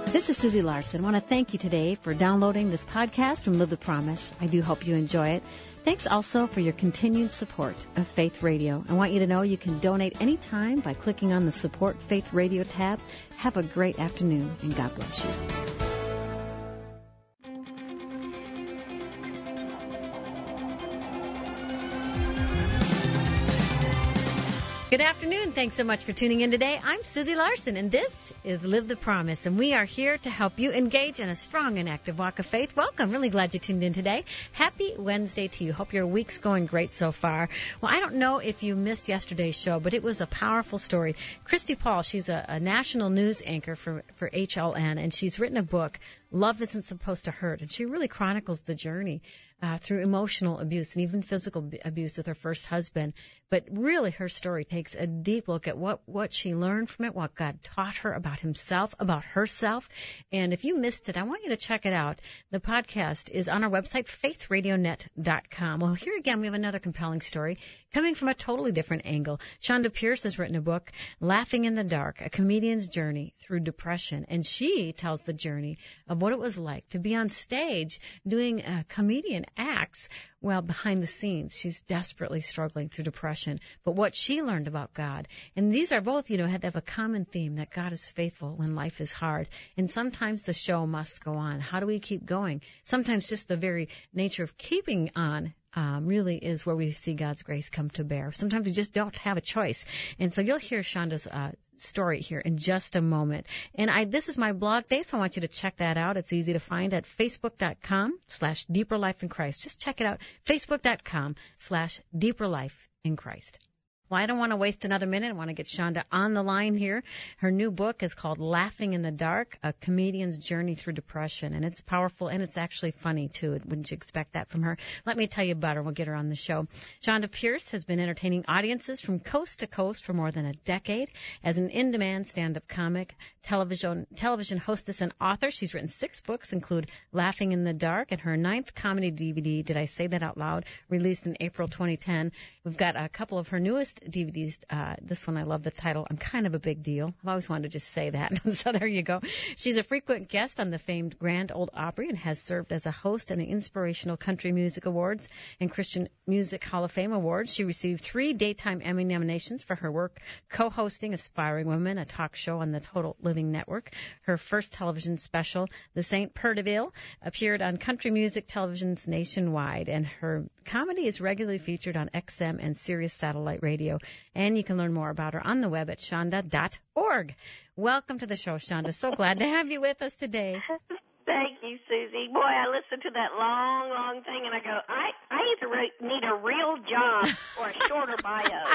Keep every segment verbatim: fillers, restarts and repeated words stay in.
This is Susie Larson. I want to thank you today for downloading this podcast from Live the Promise. I do hope you enjoy it. Thanks also for your continued support of Faith Radio. I want you to know you can donate anytime by clicking on the Support Faith Radio tab. Have a great afternoon, and God bless you. Good afternoon. Thanks so much for tuning in today. I'm Susie Larson, and this is Live the Promise, and we are here to help you engage in a strong and active walk of faith. Welcome. Really glad you tuned in today. Happy Wednesday to you. Hope your week's going great so far. Well, I don't know if you missed yesterday's show, but it was a powerful story. Christy Paul, she's a, a national news anchor for, for H L N, and she's written a book, Love Isn't Supposed to Hurt, and she really chronicles the journey uh, through emotional abuse and even physical b- abuse with her first husband. But really, her story takes a deep look at what, what she learned from it, what God taught her about himself, about herself. And if you missed it, I want you to check it out. The podcast is on our website, faith radio net dot com. Well, here again, we have another compelling story coming from a totally different angle. Shonda Pierce has written a book, Laughing in the Dark, A Comedian's Journey Through Depression. And she tells the journey of what it was like to be on stage doing uh, comedian acts while behind the scenes she's desperately struggling through depression, but what she learned about God. And these are both, you know, have a common theme, that God is faithful when life is hard. And sometimes the show must go on. How do we keep going? Sometimes just the very nature of keeping on Um, really is where we see God's grace come to bear. Sometimes we just don't have a choice. And so you'll hear Shonda's uh, story here in just a moment. And I, this is my blog day, so I want you to check that out. It's easy to find at facebook.com slash deeper life in Christ. Just check it out, facebook.com slash deeper life in Christ. Well, I don't want to waste another minute. I want to get Shonda on the line here. Her new book is called Laughing in the Dark, A Comedian's Journey Through Depression. And it's powerful, and it's actually funny, too. Wouldn't you expect that from her? Let me tell you about her. We'll get her on the show. Shonda Pierce has been entertaining audiences from coast to coast for more than a decade. As an in-demand stand-up comic, television television hostess, and author, she's written six books, include Laughing in the Dark, and her ninth comedy D V D, Did I Say That Out Loud?, released in April twenty ten. We've got a couple of her newest D V Ds. Uh, this one, I love the title, I'm Kind of a Big Deal. I've always wanted to just say that. So there you go. She's a frequent guest on the famed Grand Ole Opry and has served as a host in the Inspirational Country Music Awards and Christian Music Hall of Fame Awards. She received three Daytime Emmy nominations for her work co-hosting Aspiring Women, a talk show on the Total Living Network. Her first television special, The Saint Perdeville, appeared on country music televisions nationwide, and her comedy is regularly featured on X M and Sirius Satellite Radio. And you can learn more about her on the web at shonda dot org. Welcome to the show, Shonda. So glad to have you with us today. Thank you, Susie. Boy, I listened to that long, long thing, and I go, I, I either re- need a real job or a shorter bio.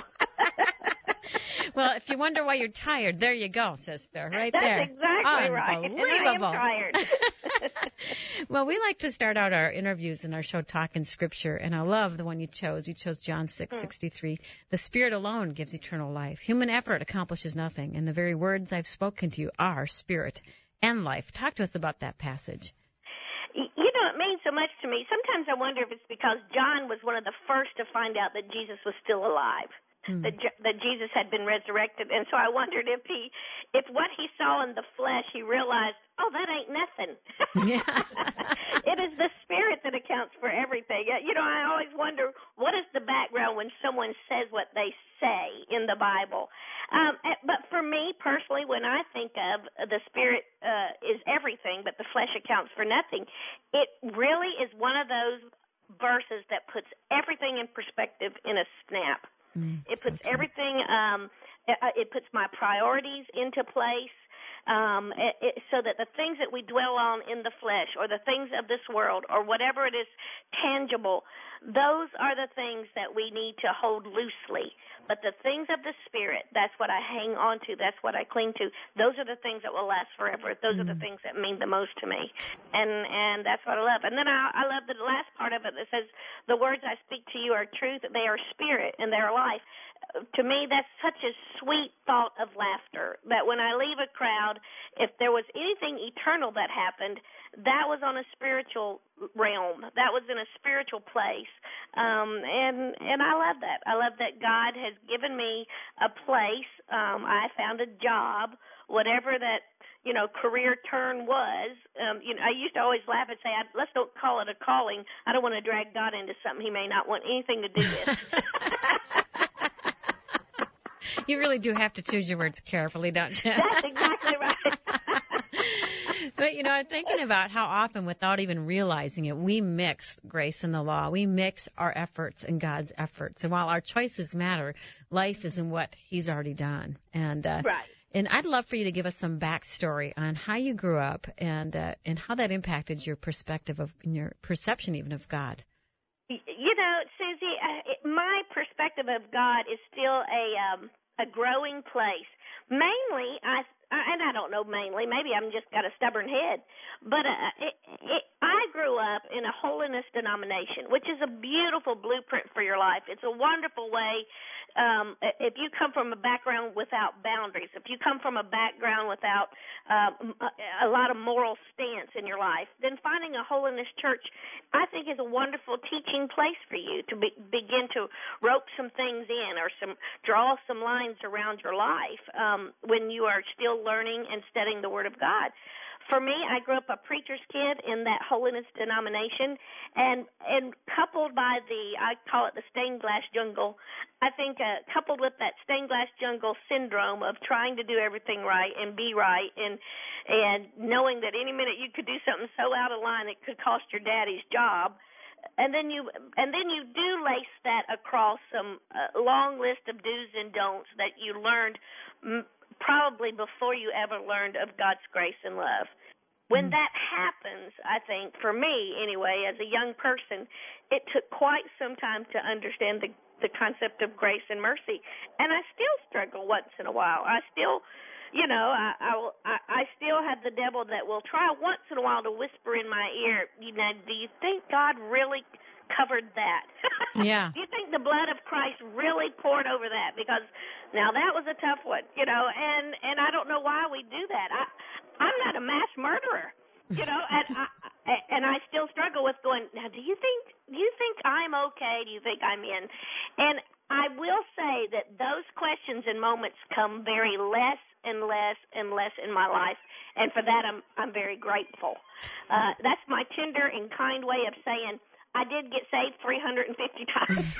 Well, if you wonder why you're tired, there you go, sister, right That's there. That's exactly right. Unbelievable. And I am tired. Well, we like to start out our interviews in our show talking Scripture, and I love the one you chose. You chose John six sixty-three. The Spirit alone gives eternal life. Human effort accomplishes nothing, and the very words I've spoken to you are spirit and life. Talk to us about that passage. You know, it means so much to me. Sometimes I wonder if it's because John was one of the first to find out that Jesus was still alive. Mm. That, that Jesus had been resurrected, and so I wondered if he, if what he saw in the flesh, he realized, oh, that ain't nothing. Yeah. It is the Spirit that accounts for everything. You know, I always wonder, what is the background when someone says what they say in the Bible? Um, but for me personally, when I think of the Spirit uh, is everything, but the flesh accounts for nothing, it really is one of those verses that puts everything in perspective in a snap. Mm, it puts so everything, um, it, it puts my priorities into place, um, it, it, so that the things that we dwell on in the flesh or the things of this world or whatever it is tangible, those are the things that we need to hold loosely. But the things of the Spirit, that's what I hang on to. That's what I cling to. Those are the things that will last forever. Those mm. are the things that mean the most to me. And and that's what I love. And then I, I love the last part of it that says, the words I speak to you are truth. They are spirit and they are life. To me, that's such a sweet thought of laughter, that when I leave a crowd, if there was anything eternal that happened, that was on a spiritual realm. That was in a spiritual place. Um, and, and I love that. I love that God has given me a place. Um, I found a job, whatever that, you know, career turn was. Um, you know, I used to always laugh and say, I, let's don't call it a calling. I don't want to drag God into something he may not want anything to do with. You really do have to choose your words carefully, don't you? That's exactly right. But, you know, I'm thinking about how often, without even realizing it, we mix grace and the law. We mix our efforts and God's efforts. And while our choices matter, life isn't what he's already done. And, uh, right. And I'd love for you to give us some backstory on how you grew up and uh, and how that impacted your perspective of your perception even of God. You know, Susie, uh, my perspective of God is still a um, a growing place. Mainly, I and I don't know mainly. Maybe I'm just got a stubborn head, but uh, it, it, I grew up in a holiness denomination, which is a beautiful blueprint for your life. It's a wonderful way. Um, if you come from a background without boundaries, if you come from a background without um, a, a lot of moral stance in your life, then finding a holiness church, I think, is a wonderful teaching place for you to be, begin to rope some things in or some draw some lines around your life um, when you are still learning and studying the Word of God. For me, I grew up a preacher's kid in that holiness denomination, and and coupled by the, I call it the stained glass jungle, I think uh, coupled with that stained glass jungle syndrome of trying to do everything right and be right, and and knowing that any minute you could do something so out of line it could cost your daddy's job. And then you and then you do lace that across some uh, long list of do's and don'ts that you learned m- probably before you ever learned of God's grace and love. When that happens, I think, for me anyway, as a young person, it took quite some time to understand the, the concept of grace and mercy. And I still struggle once in a while. I still, you know, I, I, I, I still have the devil that will try once in a while to whisper in my ear, you know, do you think God really covered that? Yeah. Do you think the blood of Christ really poured over that? Because now that was a tough one, you know, and, and I don't know why we do that. I, I'm not a mass murderer, you know, and I, and I still struggle with going, now, do you think, do you think I'm okay? Do you think I'm in? And I will say that those questions and moments come very less and less and less in my life, and for that I'm, I'm very grateful. Uh, that's my tender and kind way of saying, I did get saved three hundred fifty times.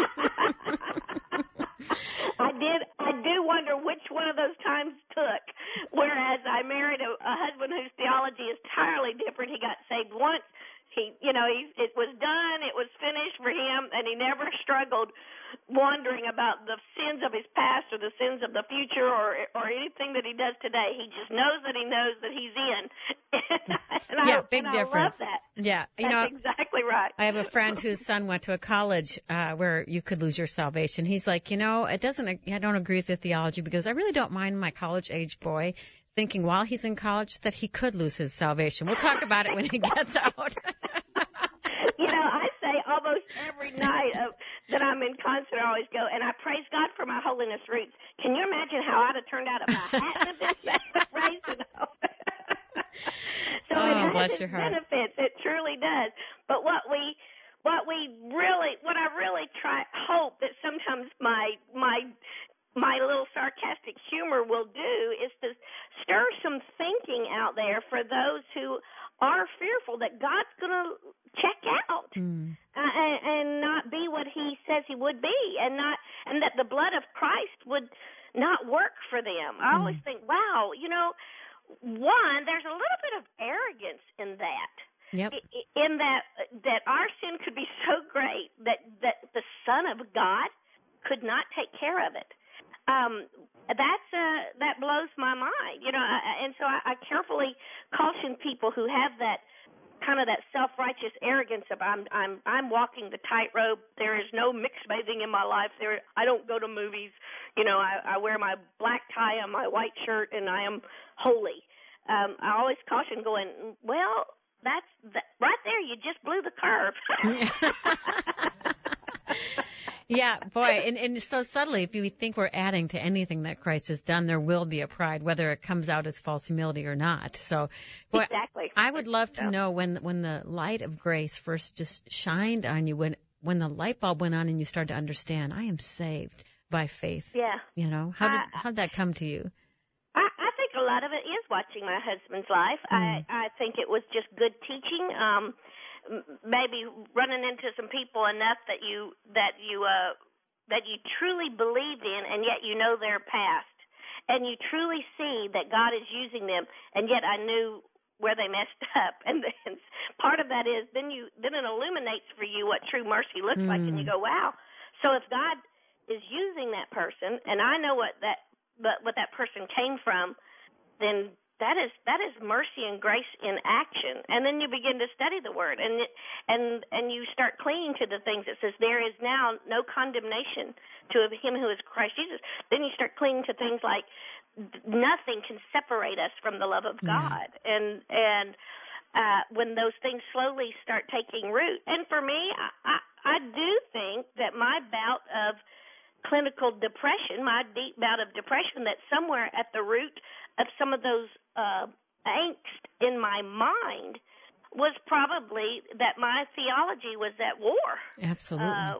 I did. I do wonder which one of those times took. Whereas I married a, a husband whose theology is entirely different. He got saved once. He, you know, he, it was done. It was finished for him, and he never struggled wondering about the sins of his past or the sins of the future or or anything that he does today. He just knows that he knows that he's in. and yeah, I, big and difference. I love that. Yeah, you That's know, exactly right. I have a friend whose son went to a college uh, where you could lose your salvation. He's like, you know, it doesn't. I don't agree with the theology because I really don't mind my college-age boy thinking while he's in college that he could lose his salvation. We'll talk about it when he gets out. You know, I say almost every night of, that I'm in concert, I always go, and I praise God for my holiness roots. Can you imagine how I'd have turned out if I hadn't been raised in So oh, it has bless its your heart. benefits. It truly does. But what we, what we really, what I really try, hope that sometimes my, my, my little sarcastic humor will do is to stir some thinking out there for those who are fearful that God's going to check out mm. uh, and, and not be what he says he would be, and not, and that the blood of Christ would not work for them. I mm. always think, wow, you know, one, there's a little bit of arrogance in that. Yep. In that, that our sin could be so great that, that the Son of God could not take care of it. Um, that's, uh, that blows my mind, you know, and so I, I carefully caution people who have that kind of that self-righteous arrogance of I'm, I'm, I'm walking the tightrope. There is no mixed bathing in my life. There, I don't go to movies. You know, I, I wear my black tie and my white shirt and I am holy. Um, I always caution going, well, that's that, right there. You just blew the curve. Yeah, boy, and, and so subtly, if you think we're adding to anything that Christ has done, there will be a pride, whether it comes out as false humility or not. So, boy, exactly. I would love to know when when the light of grace first just shined on you, when when the light bulb went on and you started to understand, I am saved by faith. Yeah. You know, how did I, how did that come to you? I, I think a lot of it is watching my husband's life. Mm. I, I think it was just good teaching. Um, maybe running into some people enough that you that you uh, that you truly believe in, and yet you know their past, and you truly see that God is using them, and yet I knew where they messed up. And then part of that is then you then it illuminates for you what true mercy looks Mm. like, and you go, wow. So if God is using that person, and I know what that what that person came from, then that is that is mercy and grace in action. And then you begin to study the Word, and it, and and you start clinging to the things that says there is now no condemnation to him who is Christ Jesus. Then you start clinging to things like nothing can separate us from the love of God, yeah. and and uh, when those things slowly start taking root. And for me, I, I, I do think that my bout of clinical depression, my deep bout of depression, that somewhere at the root of some of those uh, angst in my mind was probably that my theology was at war. Absolutely. Uh,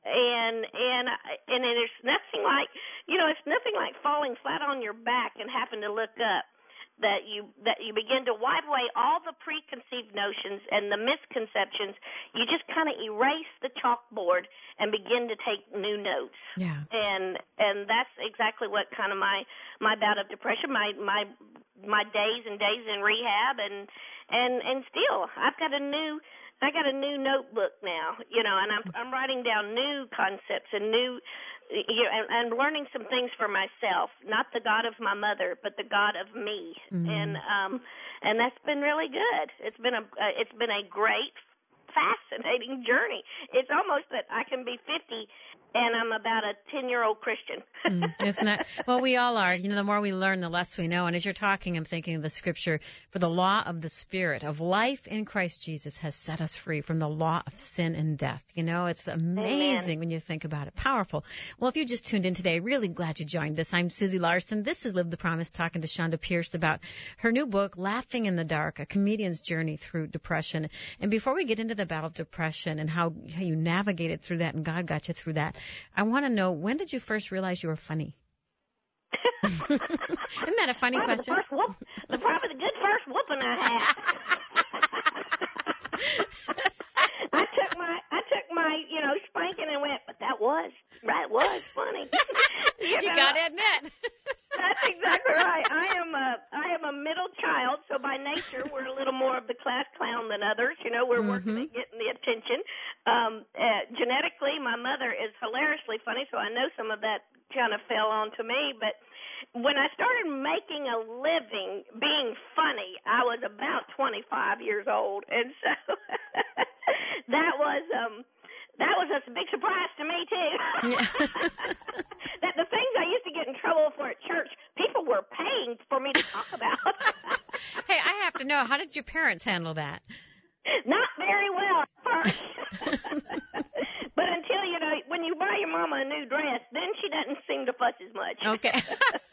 and and and there's nothing like, you know, it's nothing like falling flat on your back and having to look up. That you that you begin to wipe away all the preconceived notions and the misconceptions. You just kind of erase the chalkboard and begin to take new notes. Yeah. And and that's exactly what kind of my my bout of depression, my my my days and days in rehab, and and and still I've got a new I got a new notebook now, you know, and I'm I'm writing down new concepts and new, you know, and, and learning some things for myself, not the God of my mother, but the God of me, mm-hmm. and um, and that's been really good. It's been a uh, it's been a great, fascinating journey. It's almost that I can be fifty and I'm about a ten-year-old Christian. mm, it's not, well, we all are. You know, the more we learn, the less we know. And as you're talking, I'm thinking of the scripture, for the law of the Spirit of life in Christ Jesus has set us free from the law of sin and death. You know, it's amazing. Amen. When you think about it. Powerful. Well, if you just tuned in today, really glad you joined us. I'm Susie Larson. This is Live the Promise, talking to Shonda Pierce about her new book, Laughing in the Dark, A Comedian's Journey Through Depression. And before we get into the battle of depression and how, how you navigated through that and God got you through that, I want to know, when did you first realize you were funny? Isn't that a funny probably question? The, first whoop, the probably the good first whooping I had. I took my I took my you know spanking and went, but that was right was funny. you you know? Gotta admit. That's exactly right. I am a I am a middle child, so by nature we're a little more of the class clown than others. You know, we're mm-hmm. working at getting the attention. Um, uh, genetically, my mother is hilariously funny, so I know some of that kind of fell onto me. But when I started making a living being funny, I was about twenty-five years old, and so that was um. That was a big surprise to me, too. Yeah. That the things I used to get in trouble for at church, people were paying for me to talk about. Hey, I have to know, how did your parents handle that? Not very well at first. But until, you know, when you buy your mama a new dress, then she doesn't seem to fuss as much. Okay.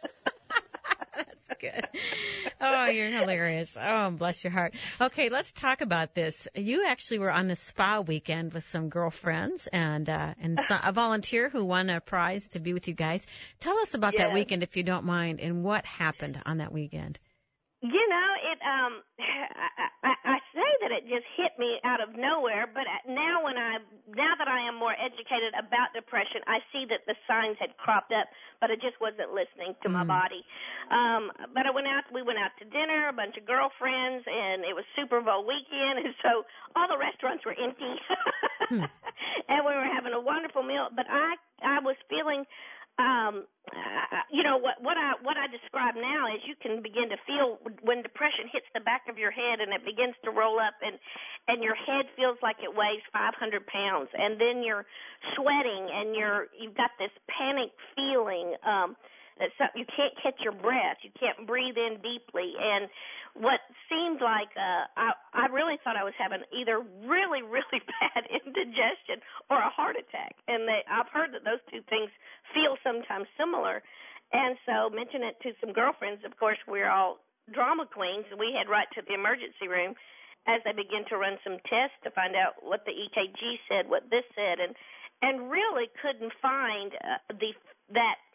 That's good. Oh, you're hilarious. Oh, bless your heart. Okay, let's talk about this. You actually were on the spa weekend with some girlfriends and uh, and so, a volunteer who won a prize to be with you guys. Tell us about yes. that weekend, if you don't mind, and what happened on that weekend. You know, it. Um, I, I, I say that it just hit me out of nowhere, but now when I now that I am more educated about depression, I see that the signs had cropped up, but I just wasn't listening to mm. my body. Um, but I went out. We went out to dinner, a bunch of girlfriends, and it was Super Bowl weekend, and so all the restaurants were empty, mm. and we were having a wonderful meal. But I I was feeling. Um, uh, you know, what, what I, what I describe now is you can begin to feel when depression hits the back of your head and it begins to roll up and, and your head feels like it weighs five hundred pounds, and then you're sweating and you're, you've got this panic feeling, um, that so, you can't catch your breath, you can't breathe in deeply, and what seemed like, uh, I, I really thought I was having either really, really bad indigestion or a heart attack, and they, I've heard that those two things feel sometimes similar, and so mention it to some girlfriends. Of course, we're all drama queens, and we head right to the emergency room as they begin to run some tests to find out what the E K G said, what this said, and and really couldn't find uh, the that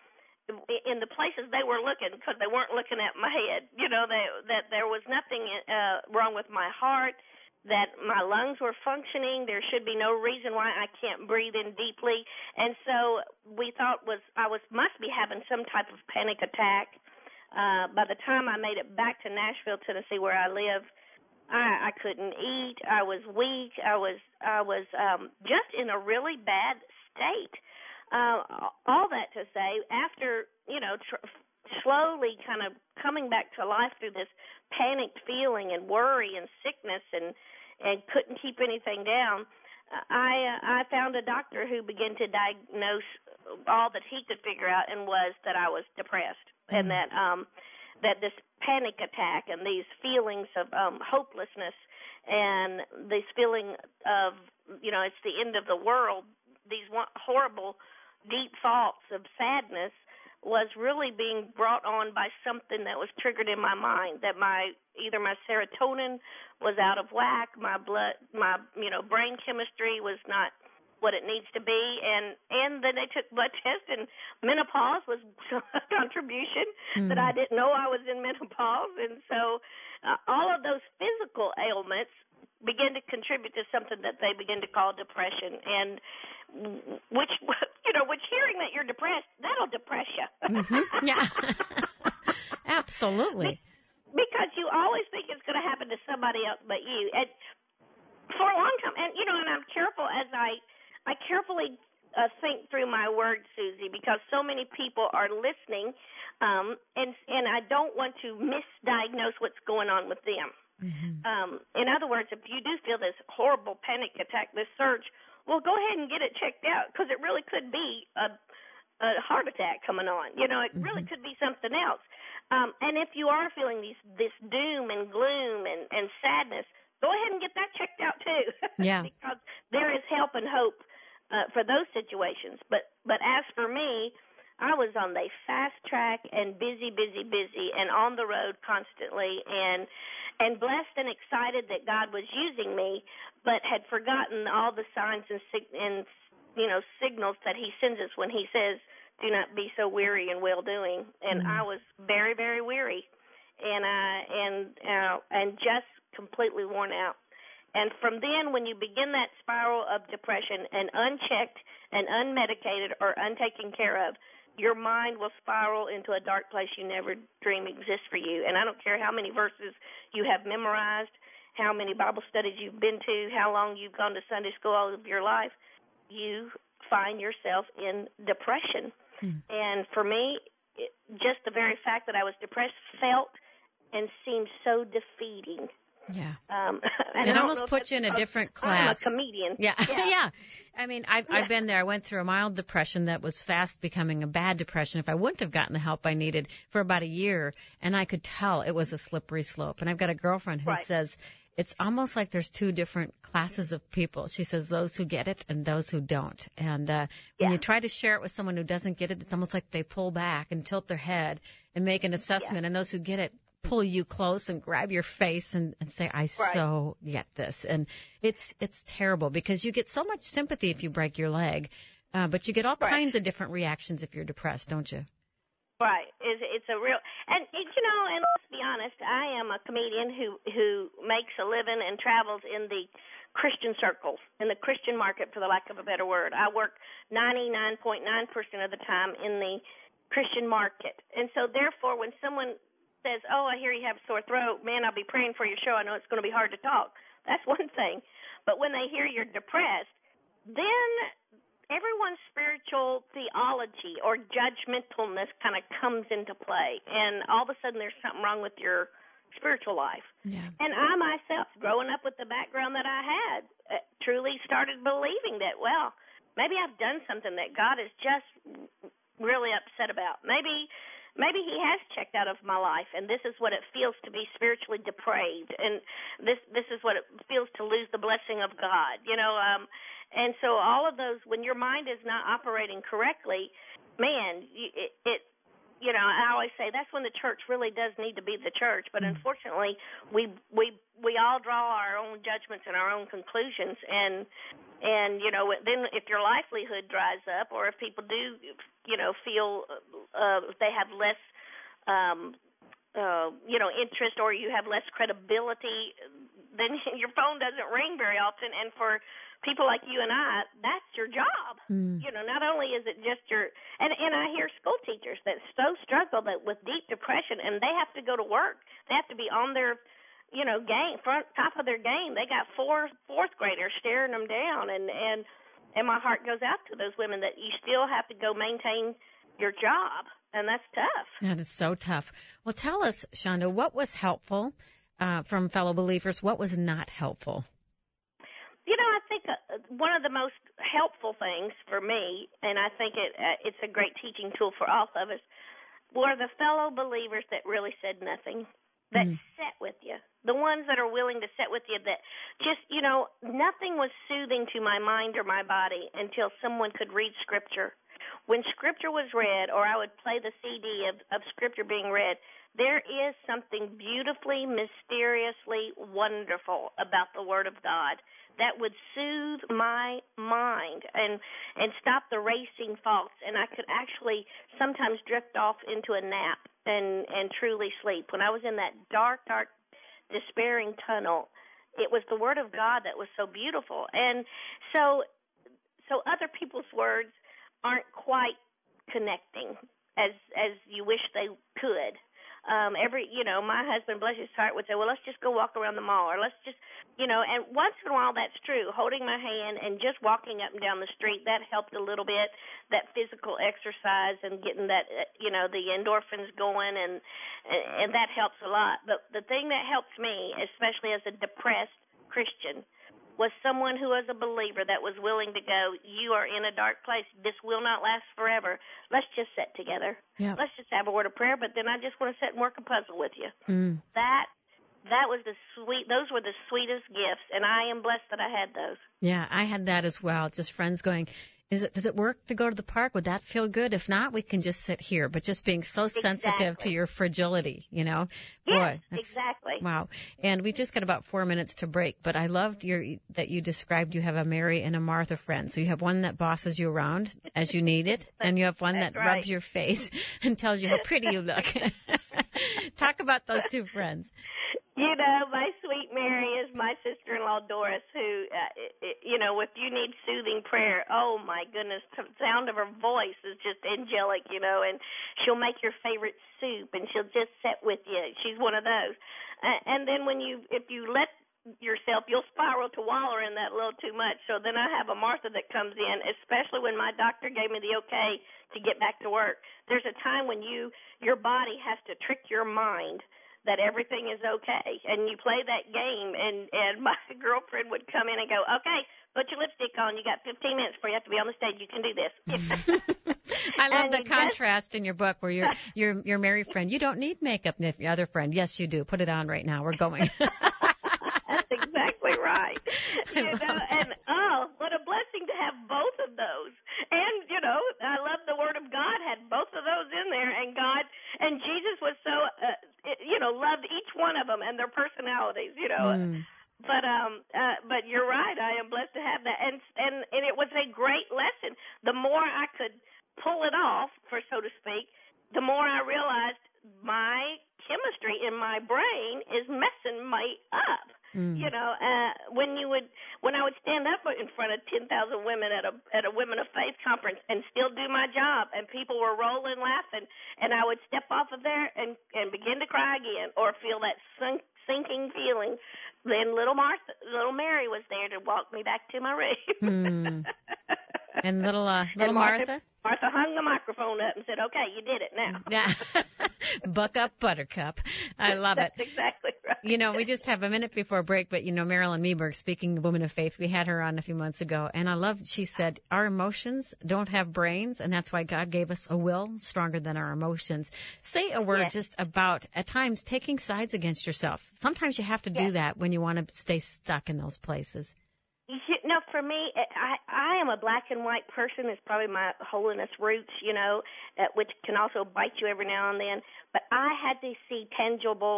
in the places they were looking, because they weren't looking at my head. You know, they, that there was nothing uh, wrong with my heart, that my lungs were functioning. There should be no reason why I can't breathe in deeply. And so we thought was I was must be having some type of panic attack. Uh, by the time I made it back to Nashville, Tennessee, where I live, I, I couldn't eat. I was weak. I was I was um, just in a really bad state. Uh, all that to say, after, you know, tr- slowly kind of coming back to life through this panicked feeling and worry and sickness and, and couldn't keep anything down, I, uh, I found a doctor who began to diagnose all that he could figure out, and was that I was depressed, mm-hmm. and that um, that this panic attack and these feelings of um, hopelessness and this feeling of, you know, it's the end of the world, these horrible deep thoughts of sadness, was really being brought on by something that was triggered in my mind, that my either my serotonin was out of whack, my blood, my you know brain chemistry was not what it needs to be, and and then they took blood tests, and menopause was a contribution mm. that I didn't know I was in menopause, and so uh, all of those physical ailments begin to contribute to something that they begin to call depression, and which, you know, which hearing that you're depressed, that'll depress you. Mm-hmm. Yeah, absolutely. Because you always think it's going to happen to somebody else but you. And for a long time, and, you know, and I'm careful as I, I carefully uh, think through my words, Susie, because so many people are listening, um, and and I don't want to misdiagnose what's going on with them. Mm-hmm. Um, in other words, if you do feel this horrible panic attack, this surge, well, go ahead and get it checked out, because it really could be a, a heart attack coming on. You know, it mm-hmm. really could be something else. Um, and if you are feeling these, this doom and gloom and, and sadness, go ahead and get that checked out too. Yeah. Because there is help and hope uh, for those situations. But but as for me, I was on the fast track and busy, busy, busy, and on the road constantly, and and blessed and excited that God was using me, but had forgotten all the signs and, and you know, signals that He sends us when He says, "Do not be so weary in well-doing." And mm-hmm. I was very, very weary, and I and uh, and just completely worn out. And from then, when you begin that spiral of depression, and unchecked and unmedicated or untaken care of, your mind will spiral into a dark place you never dream exists for you. And I don't care how many verses you have memorized, how many Bible studies you've been to, how long you've gone to Sunday school all of your life, you find yourself in depression. Hmm. And for me, it, just the very fact that I was depressed felt and seemed so defeating. Yeah. Um, and it almost puts you in a different class. I'm a comedian. Yeah. Yeah. yeah. I mean, I've, yeah. I've been there. I went through a mild depression that was fast becoming a bad depression. If I wouldn't have gotten the help I needed for about a year, and I could tell it was a slippery slope. And I've got a girlfriend who right. says it's almost like there's two different classes of people. She says those who get it and those who don't. And uh, when yeah. you try to share it with someone who doesn't get it, it's almost like they pull back and tilt their head and make an assessment. Yeah. And those who get it pull you close and grab your face and, and say, I right. so get this. And it's it's terrible because you get so much sympathy if you break your leg, uh, but you get all right. kinds of different reactions if you're depressed, don't you? Right. It's, it's a real, and you know, and let's be honest, I am a comedian who, who makes a living and travels in the Christian circles, in the Christian market, for the lack of a better word. I work ninety-nine point nine percent of the time in the Christian market. And so therefore, when someone says, oh, I hear you have a sore throat, man, I'll be praying for your show. I know it's going to be hard to talk. That's one thing. But when they hear you're depressed, then everyone's spiritual theology or judgmentalness kind of comes into play. And all of a sudden there's something wrong with your spiritual life. Yeah. And I myself, growing up with the background that I had, uh, truly started believing that, well, maybe I've done something that God is just really upset about. Maybe Maybe he has checked out of my life, and this is what it feels to be spiritually depraved, and this this is what it feels to lose the blessing of God, you know. Um, and so all of those, when your mind is not operating correctly, man, it, it you know, I always say that's when the church really does need to be the church. But unfortunately, we we we all draw our own judgments and our own conclusions, and and you know, then if your livelihood dries up, or if people do, you know, feel uh, they have less, um, uh, you know, interest, or you have less credibility, then your phone doesn't ring very often. And for people like you and I, that's your job. Mm. You know, not only is it just your, and, and I hear school teachers that so struggle that with deep depression, and they have to go to work. They have to be on their, you know, game, front, top of their game. They got four fourth graders staring them down, and, and, and my heart goes out to those women that you still have to go maintain your job, and that's tough. That is so tough. Well, tell us, Shonda, what was helpful uh, from fellow believers? What was not helpful? You know, I think uh, one of the most helpful things for me, and I think it uh, it's a great teaching tool for all of us, were the fellow believers that really said nothing, that mm. sat with you, the ones that are willing to sit with you, that just, you know, nothing was soothing to my mind or my body until someone could read Scripture. When Scripture was read, or I would play the C D of, of Scripture being read, there is something beautifully, mysteriously wonderful about the Word of God that would soothe my mind and and stop the racing thoughts, and I could actually sometimes drift off into a nap and, and truly sleep. When I was in that dark, dark, despairing tunnel, it was the Word of God that was so beautiful. And so, so other people's words aren't quite connecting as as you wish they could. Um, every, you know, my husband, bless his heart, would say, well, let's just go walk around the mall, or let's just, you know, and once in a while that's true. Holding my hand and just walking up and down the street, that helped a little bit, that physical exercise and getting that, you know, the endorphins going, and, and that helps a lot. But the thing that helps me, especially as a depressed Christian, was someone who was a believer that was willing to go, you are in a dark place. This will not last forever. Let's just sit together. Yep. Let's just have a word of prayer, but then I just want to sit and work a puzzle with you. Mm. That that was the sweet, those were the sweetest gifts, and I am blessed that I had those. Yeah, I had that as well. Just friends going, Is it, does it work to go to the park? Would that feel good? If not, we can just sit here. But just being so sensitive exactly. to your fragility, you know? Yes, Boy, exactly. Wow. And we've just got about four minutes to break. But I loved your that you described you have a Mary and a Martha friend. So you have one that bosses you around as you need it, and you have one that right. rubs your face and tells you how pretty you look. Talk about those two friends. You know, my sweet Mary is my sister-in-law, Doris, who, uh, it, you know, if you need soothing prayer, oh, my goodness, the sound of her voice is just angelic, you know, and she'll make your favorite soup, and she'll just sit with you. She's one of those. Uh, and then when you, if you let yourself, you'll spiral to waller in that a little too much. So then I have a Martha that comes in, especially when my doctor gave me the okay to get back to work. There's a time when you, your body has to trick your mind that everything is okay, and you play that game, and, and my girlfriend would come in and go, okay, put your lipstick on, you got fifteen minutes before you have to be on the stage, you can do this. I love the contrast just in your book where your your your married friend, you don't need makeup, and your other friend, yes you do, put it on right now, we're going. That's exactly right. You know, and oh, what a blessing to have both of those. And, you know, I love the Word of God had both of those in there, and God, and Jesus was so, uh, you know, loved each one of them and their personalities, you know. Mm. But um, uh, but you're right. I am blessed to have that, and and and it was a great lesson. The more I could pull it off, for so to speak, the more I realized my chemistry in my brain is messing me up. Mm. You know, uh, when you would, when I would stand up in front of ten thousand women at a at a Women of Faith conference and still do my job, and people were rolling, laughing, and I would step off of there and and begin to cry again, or feel that sink, sinking feeling. Then little Martha, little Mary was there to walk me back to my room. Mm. And little uh, little and Martha, Martha. Martha hung the microphone up and said, "Okay, you did it now." Yeah. Buck up, Buttercup. I love That's it. That's exactly right. You know, we just have a minute before break, but, you know, Marilyn Meeberg, speaking of Women of Faith, we had her on a few months ago, and I loved, she said, our emotions don't have brains, and that's why God gave us a will stronger than our emotions. Say a word yes. just about, at times, taking sides against yourself. Sometimes you have to do yes. that when you want to stay stuck in those places. You know, for me, I, I am a black and white person. It's probably my holiness roots, you know, uh, which can also bite you every now and then. But I had to see tangible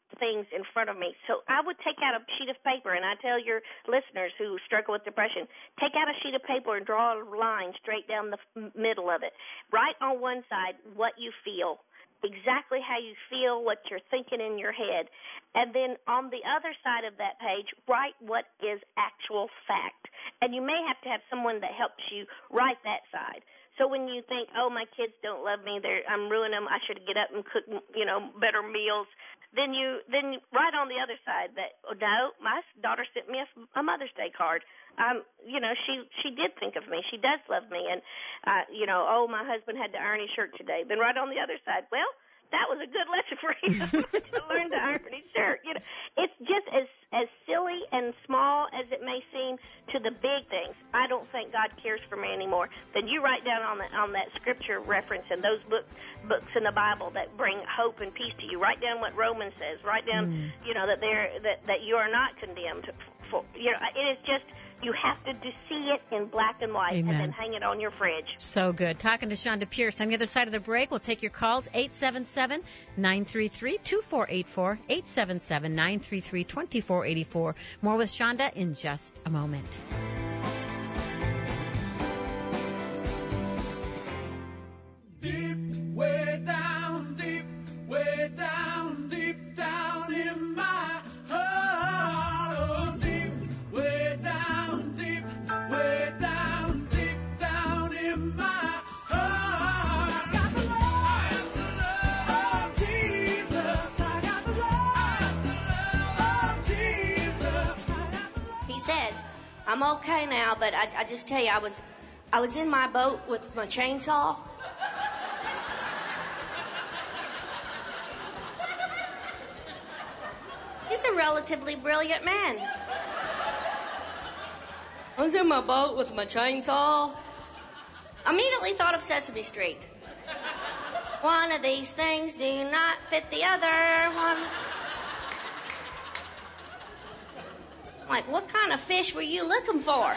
things in front of me. So I would take out a sheet of paper, and I tell your listeners who struggle with depression, take out a sheet of paper and draw a line straight down the f- middle of it. Write on one side what you feel, exactly how you feel, what you're thinking in your head. And then on the other side of that page, write what is actual fact. And you may have to have someone that helps you write that side. So when you think, oh, my kids don't love me, they're, I'm ruining them, I should get up and cook, you know, better meals, then you then write on the other side that, oh, no, my daughter sent me a, a Mother's Day card. Um, you know, she she did think of me. She does love me. And, uh, you know, oh, my husband had to iron his shirt today. Then right on the other side, well, that was a good lesson for him to learn to iron his shirt. You know, it's just as as silly and small as it may seem to the big things. I don't think God cares for me anymore. Then you write down on the, on that scripture reference and those books books in the Bible that bring hope and peace to you. Write down what Romans says. Write down, mm. you know, that there that that you are not condemned for. You know, it is just. You have to do, see it in black and white. Amen. And then hang it on your fridge. So good. Talking to Chonda Pierce. On the other side of the break, we'll take your calls, eight seven seven, nine three three, two four eight four, eight seven seven, nine three three, two four eight four. More with Chonda in just a moment. Deep, way down, deep, way down, deep down in my heart. Oh, deep, way down, deep, way down, deep down in my heart. I got the love, the love of Jesus. I got the love, the love of Jesus. I got the love. He says, I'm okay now, but I, I just tell you, I was, I was in my boat with my chainsaw. He's a relatively brilliant man. I was in my boat with my chainsaw. Immediately thought of Sesame Street. One of these things do not fit the other one. Like, what kind of fish were you looking for?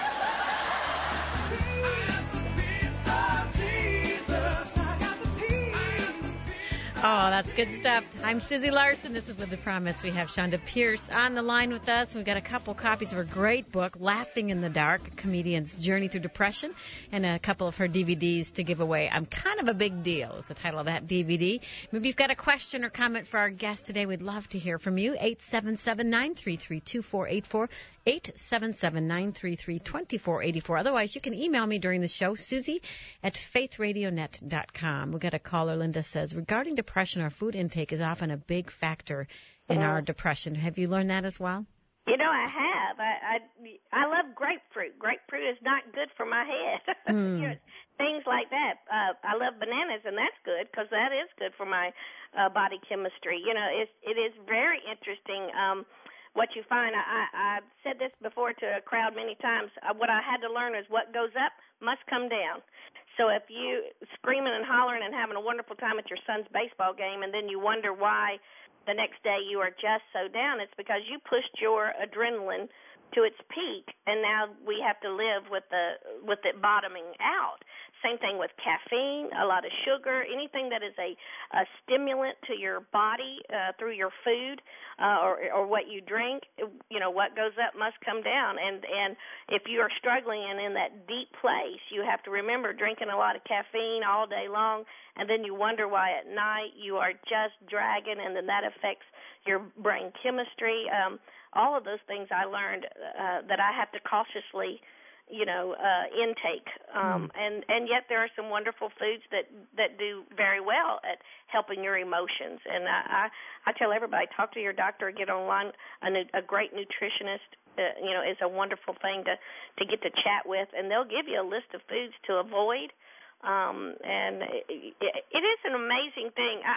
Oh, that's good stuff. I'm Susie Larson. This is Live the Promise. We have Chonda Pierce on the line with us. We've got a couple copies of her great book, Laughing in the Dark, a comedian's journey through depression, and a couple of her D V Ds to give away. I'm Kind of a Big Deal is the title of that D V D. Maybe you've got a question or comment for our guest today. We'd love to hear from you. eight seven seven, nine three three, two four eight four, eight seven seven, nine three three, two four eight four. Otherwise, you can email me during the show, Susie at faith radio net dot com. We've got a caller, Linda says, regarding depression, our food intake is often a big factor in mm-hmm. our depression. Have you learned that as well? You know, I have. I I, I love grapefruit. Grapefruit is not good for my head. Mm. You know, things like that. Uh, I love bananas, and that's good because that is good for my uh, body chemistry. You know, it's, it is very interesting um, what you find. I, I, I've said this before to a crowd many times. Uh, what I had to learn is what goes up must come down. So if you screaming and hollering and having a wonderful time at your son's baseball game, and then you wonder why the next day you are just so down, it's because you pushed your adrenaline to its peak, and now we have to live with the with it bottoming out. Same thing with caffeine, a lot of sugar, anything that is a, a stimulant to your body uh, through your food uh, or, or what you drink. You know, what goes up must come down. And, and if you are struggling and in that deep place, you have to remember drinking a lot of caffeine all day long, and then you wonder why at night you are just dragging, and then that affects your brain chemistry. Um, all of those things I learned uh, that I have to cautiously you know, uh, intake. Um, mm. and, and yet there are some wonderful foods that, that do very well at helping your emotions. And I, I, I tell everybody, talk to your doctor, get online. A, nu- a great nutritionist, uh, you know, is a wonderful thing to, to get to chat with, and they'll give you a list of foods to avoid. Um, and it, it is an amazing thing. I,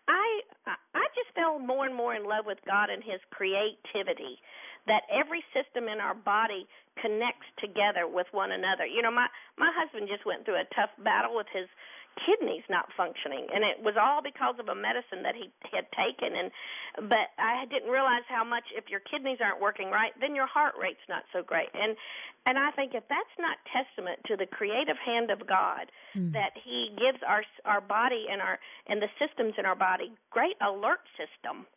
I, I just fell more and more in love with God and His creativity, that every system in our body connects together with one another. You know, my, my husband just went through a tough battle with his kidneys not functioning, and it was all because of a medicine that he had taken. And but I didn't realize how much, if your kidneys aren't working right, then your heart rate's not so great. And and I think if that's not testament to the creative hand of God, mm. that He gives our our body and our and the systems in our body great alert system.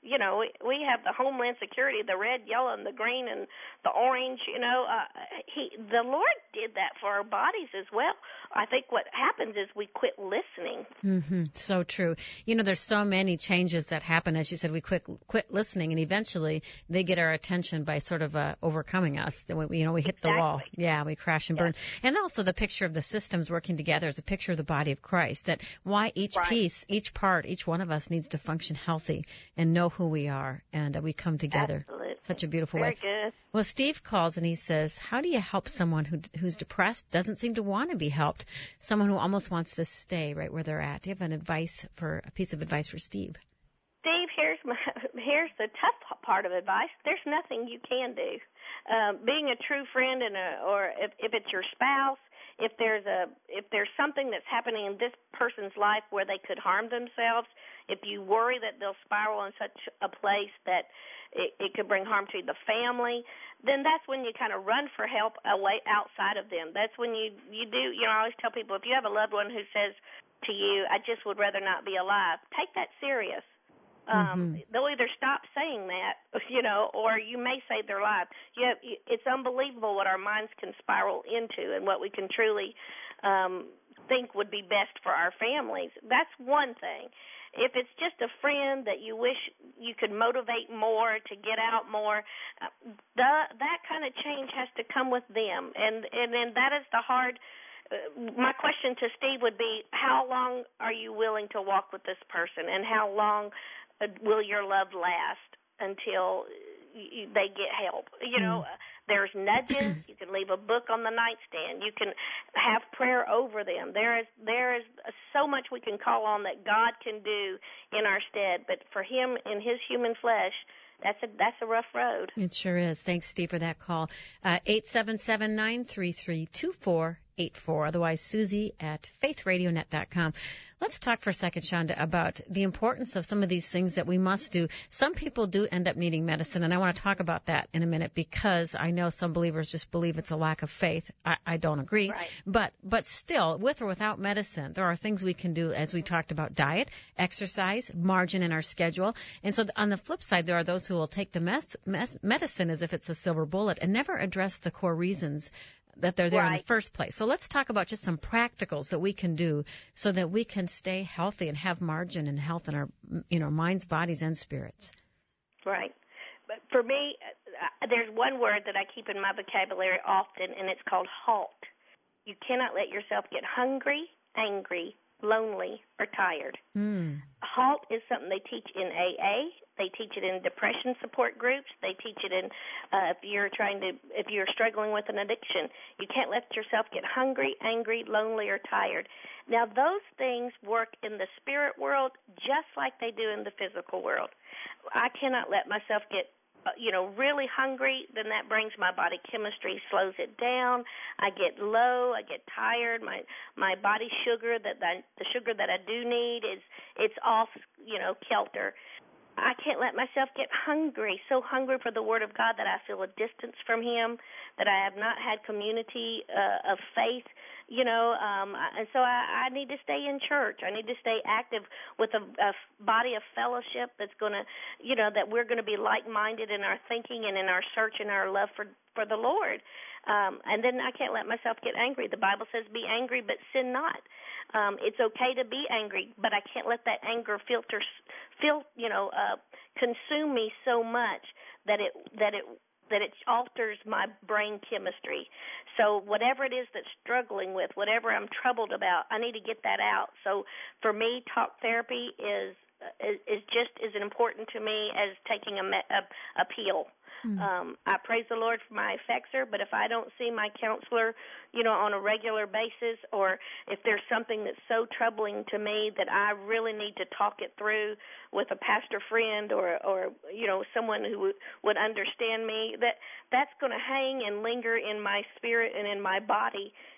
You know, we, we have the Homeland Security, the red, yellow, and the green, and the orange. You know, uh, he, the Lord did that for our bodies as well. I think what happens is we quit listening. Mm-hmm. So true. You know, there's so many changes that happen. As you said, we quit quit listening, and eventually they get our attention by sort of uh, overcoming us. Then we, you know, we hit Exactly. the wall. Yeah, we crash and burn. Yeah. And also the picture of the systems working together is a picture of the body of Christ. That why each Right. piece, each part, each one of us needs to function healthy and know who we are, and uh, we come together. Absolutely. Such a beautiful Very way. good. Well, Steve calls and he says, how do you help someone who who's depressed, doesn't seem to want to be helped, someone who almost wants to stay right where they're at? Do you have an advice for a piece of advice for Steve? Steve, here's my, here's the tough part of advice. There's nothing you can do. Um, being a true friend, and a, or if, if it's your spouse, if there's a if there's something that's happening in this person's life where they could harm themselves, if you worry that they'll spiral in such a place that it, it could bring harm to the family, then that's when you kind of run for help away outside of them. That's when you you do. You know, I always tell people, if you have a loved one who says to you, "I just would rather not be alive," take that serious. Um, Mm-hmm. They'll either stop saying that, you know, or you may save their life. You have, it's unbelievable what our minds can spiral into and what we can truly um, think would be best for our families. That's one thing. If it's just a friend that you wish you could motivate more to get out more, uh, the, that kind of change has to come with them. And, and then that is the hard Uh, my question to Steve would be, how long are you willing to walk with this person, and how long uh, will your love last until you, they get help? You know, uh, there's nudges. You can leave a book on the nightstand. You can have prayer over them. There is there is so much we can call on that God can do in our stead. But for him in his human flesh, That's a that's a rough road. It sure is. Thanks, Steve, for that call. Uh, eight seven seven, nine three three, two four eight four. Otherwise, Susie at faith radio net dot com. Let's talk for a second, Shonda, about the importance of some of these things that we must do. Some people do end up needing medicine, and I want to talk about that in a minute, because I know some believers just believe it's a lack of faith. I, I don't agree. Right. But but still, with or without medicine, there are things we can do, as we talked about: diet, exercise, margin in our schedule. And so on the flip side, there are those who will take the mes- mes- medicine as if it's a silver bullet and never address the core reasons that they're there Right. in the first place. So let's talk about just some practicals that we can do so that we can stay healthy and have margin and health in our, you know, minds, bodies, and spirits. Right. But for me, uh, there's one word that I keep in my vocabulary often, and it's called halt. You cannot let yourself get hungry, angry, lonely, or tired. Mm. HALT is something they teach in A A. They teach it in depression support groups. They teach it in uh, if you're trying to if you're struggling with an addiction. You can't let yourself get hungry, angry, lonely, or tired. Now, those things work in the spirit world just like they do in the physical world. I cannot let myself get you know, really hungry, then that brings my body chemistry, slows it down. I get low, I get tired. My my body sugar that I, the sugar that I do need is it's off, you know, kilter. I can't let myself get hungry, so hungry for the Word of God that I feel a distance from Him, that I have not had community uh, of faith, you know, um, and so I, I need to stay in church. I need to stay active with a, a body of fellowship that's going to, you know, that we're going to be like-minded in our thinking and in our search and our love for, for the Lord. Um, and then I can't let myself get angry. The Bible says be angry, but sin not. Um, it's okay to be angry, but I can't let that anger filter, feel, you know, uh, consume me so much that it that it that it alters my brain chemistry. So whatever it is that's struggling with, whatever I'm troubled about, I need to get that out. So for me, talk therapy is is, is just as important to me as taking a, a, a pill. Mm. Um, I praise the Lord for my Effexor, but if I don't see my counselor, you know, on a regular basis, or if there's something that's so troubling to me that I really need to talk it through with a pastor friend or, or you know, someone who would, would understand me, that that's going to hang and linger in my spirit and in my body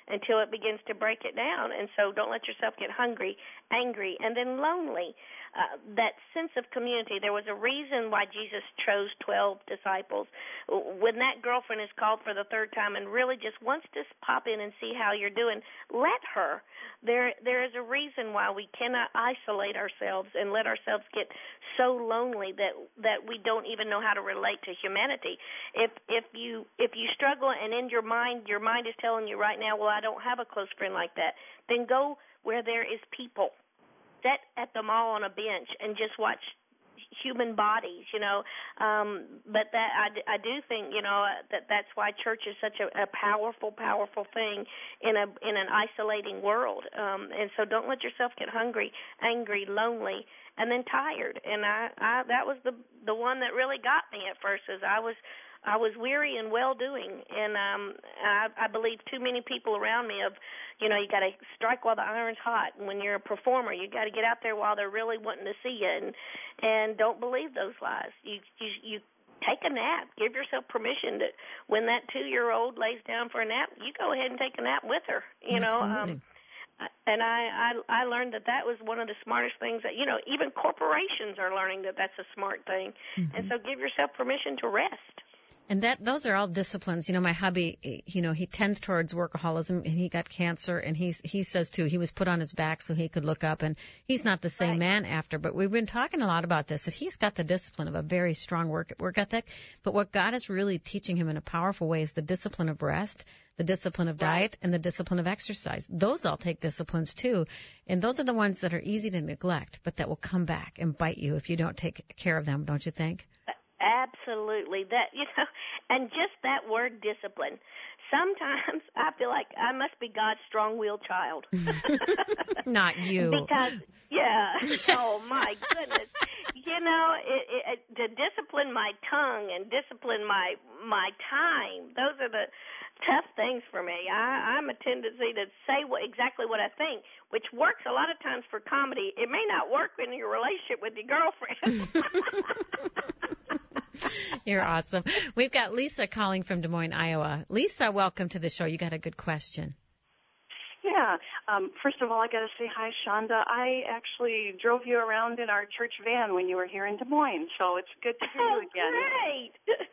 until it begins to break it down. And so don't let yourself get hungry, angry, and then lonely. Uh, that sense of community. There was a reason why Jesus chose twelve disciples. When that girlfriend is called for the third time and really just wants to pop in and see how you're doing, let her. There, there is a reason why we cannot isolate ourselves and let ourselves get so lonely that that we don't even know how to relate to humanity. If if you if you struggle and in your mind, your mind is telling you right now, well, I don't have a close friend like that, then go where there is people. Sit at the mall on a bench and just watch human bodies, you know. Um, but that I, I do think, you know, that that's why church is such a, a powerful, powerful thing in a in an isolating world. Um, and so don't let yourself get hungry, angry, lonely, and then tired. And I, I that was the the one that really got me at first, is I was. I was weary and well-doing, and um, I, I believe too many people around me of, you know, you got to strike while the iron's hot. And when you're a performer, you got to get out there while they're really wanting to see you, and and don't believe those lies. You you, you take a nap. Give yourself permission to, when that two-year-old lays down for a nap, you go ahead and take a nap with her. You know. Um, And I, I I learned that that was one of the smartest things that, you know, even corporations are learning that that's a smart thing. Mm-hmm. And so give yourself permission to rest. And that those are all disciplines. You know, my hubby, you know, he tends towards workaholism, and he got cancer, and he's he says too, he was put on his back so he could look up, and he's not the same right. man after. But we've been talking a lot about this, that he's got the discipline of a very strong work work ethic. But what God is really teaching him in a powerful way is the discipline of rest, the discipline of right. diet, and the discipline of exercise. Those all take disciplines too, and those are the ones that are easy to neglect, but that will come back and bite you if you don't take care of them, don't you think? Absolutely. That, you know, and just that word discipline. Sometimes I feel like I must be God's strong-willed child. Not you. Because, yeah, oh my goodness. You know, it, it, to discipline my tongue and discipline my my time, those are the tough things for me. I, I'm a tendency to say what, exactly what I think, which works a lot of times for comedy. It may not work in your relationship with your girlfriend. You're awesome. We've got Lisa calling from Des Moines, Iowa. Lisa, welcome to the show. You got a good question. Yeah. Um, first of all, I got to say hi, Shonda. I actually drove you around in our church van when you were here in Des Moines, so it's good to hear oh, you again. Great.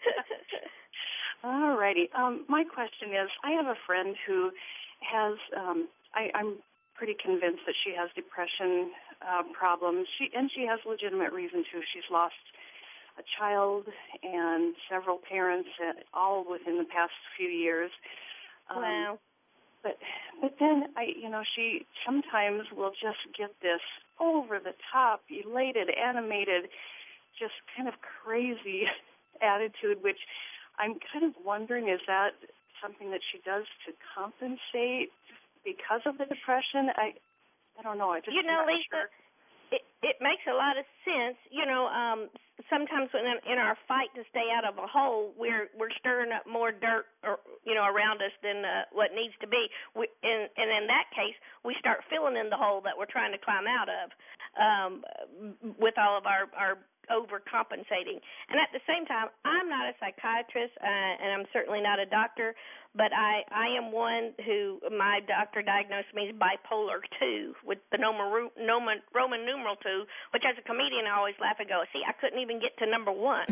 All righty. Um, my question is, I have a friend who has, um, I, I'm pretty convinced that she has depression uh, problems, she and she has legitimate reason to. She's lost a child and several parents, uh, all within the past few years. Um, wow. But but then I, you know, she sometimes will just get this over the top, elated, animated, just kind of crazy attitude, which I'm kind of wondering, is that something that she does to compensate because of the depression? I I don't know. I just you know, not Lisa. Sure. It, it makes a lot of sense. You know, um, sometimes when in our fight to stay out of a hole, we're we're stirring up more dirt, or, you know, around us than uh, what needs to be. We, and, and in that case, we start filling in the hole that we're trying to climb out of um, with all of our, our overcompensating. And at the same time, I'm not a psychiatrist, uh, and I'm certainly not a doctor, but I, I am one who, my doctor diagnosed me as bipolar two, with the Roman, Roman, Roman numeral two, which as a comedian I always laugh and go, see, I couldn't even get to number one.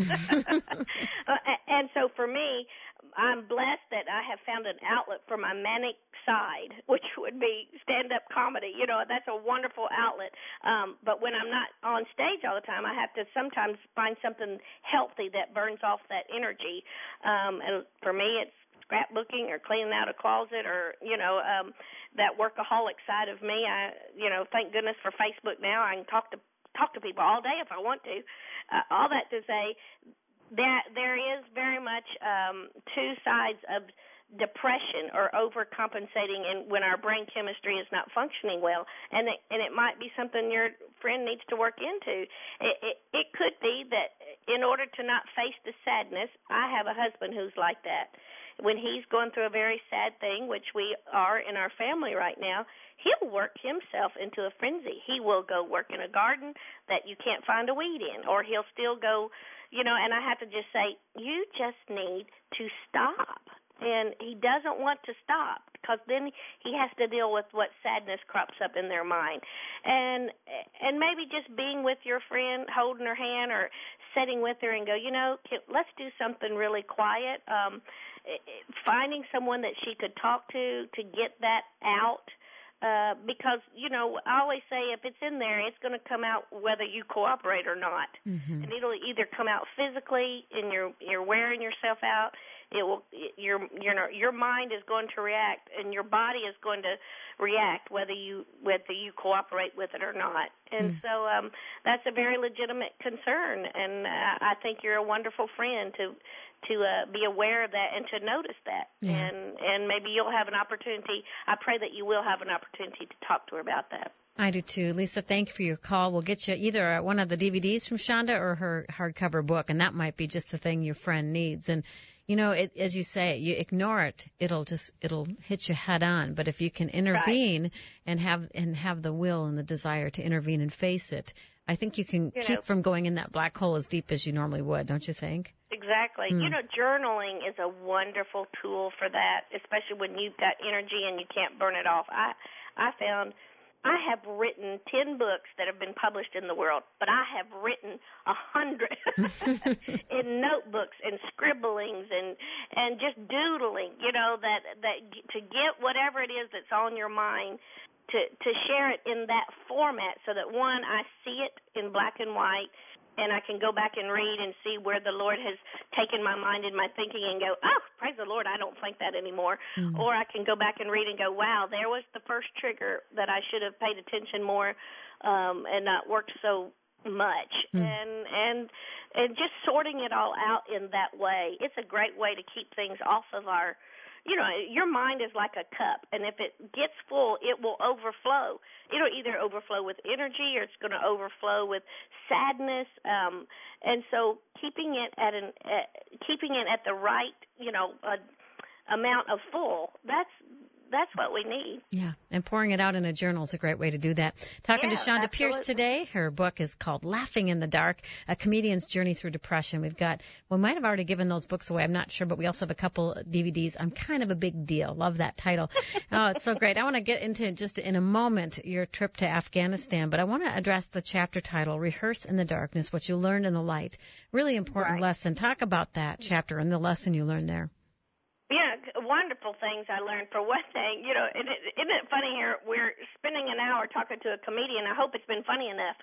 uh, and so for me, I'm blessed that I have found an outlet for my manic side, which would be stand-up comedy. You know, that's a wonderful outlet. Um, but when I'm not on stage all the time, I have to sometimes find something healthy that burns off that energy. Um, and for me, it's scrapbooking or cleaning out a closet, or, you know, um, that workaholic side of me. I, you know, thank goodness for Facebook now. I can talk to talk to people all day if I want to. Uh, all that to say, that there is very much um, two sides of depression or overcompensating, and when our brain chemistry is not functioning well, and it, and it might be something your friend needs to work into. It, it, it could be that in order to not face the sadness, I have a husband who's like that. When he's going through a very sad thing, which we are in our family right now, he'll work himself into a frenzy. He will go work in a garden that you can't find a weed in, or he'll still go, you know, and I have to just say, you just need to stop. and he doesn't want to stop, because then he has to deal with what sadness crops up in their mind. And and maybe just being with your friend, holding her hand, or sitting with her and go, you know, can, let's do something really quiet. Um, finding someone that she could talk to to get that out. Uh, because, you know, I always say if it's in there, it's going to come out whether you cooperate or not. Mm-hmm. And it'll either come out physically and you're you're wearing yourself out. It will your your your mind is going to react, and your body is going to react whether you whether you cooperate with it or not. And mm. so um, that's a very legitimate concern, and uh, I think you're a wonderful friend to to uh, be aware of that and to notice that. Yeah. And and maybe you'll have an opportunity. I pray that you will have an opportunity to talk to her about that. I do too. Lisa, thank you for your call. We'll get you either one of the D V Ds from Shonda or her hardcover book, and that might be just the thing your friend needs. And you know, it, as you say, you ignore it, it'll just it'll hit you head on. But if you can intervene right. and have and have the will and the desire to intervene and face it, I think you can you keep know, from going in that black hole as deep as you normally would, don't you think? Exactly. Mm. You know, journaling is a wonderful tool for that, especially when you've got energy and you can't burn it off. I I found I have written ten books that have been published in the world, but I have written a hundred in notebooks and scribblings and and just doodling. You know, that that to get whatever it is that's on your mind, to to share it in that format, so that one, I see it in black and white, and I can go back and read and see where the Lord has taken my mind and my thinking and go, oh, praise the Lord, I don't think that anymore. Mm-hmm. Or I can go back and read and go, wow, there was the first trigger that I should have paid attention more um, and not worked so much. Mm-hmm. And, and, and just sorting it all out in that way, it's a great way to keep things off of our, you know, your mind is like a cup, and if it gets full, it will overflow. It'll either overflow with energy or it's going to overflow with sadness. Um, and so keeping it at an uh, keeping it at the right, you know, uh, amount of full, that's that's what we need. Yeah, and pouring it out in a journal is a great way to do that. Talking yeah, to Shonda absolutely. Pierce today. Her book is called Laughing in the Dark, A Comedian's Journey Through Depression. We've got, we might have already given those books away. I'm not sure, but we also have a couple D V Ds. I'm kind of a big deal. Love that title. Oh, it's so great. I want to get into just in a moment your trip to Afghanistan, but I want to address the chapter title, Rehearse in the Darkness, What You Learned in the Light. Really important right. lesson. Talk about that chapter and the lesson you learned there. Yeah, wonderful things I learned. For one thing, you know, isn't it, isn't it funny here? We're spending an hour talking to a comedian. I hope it's been funny enough.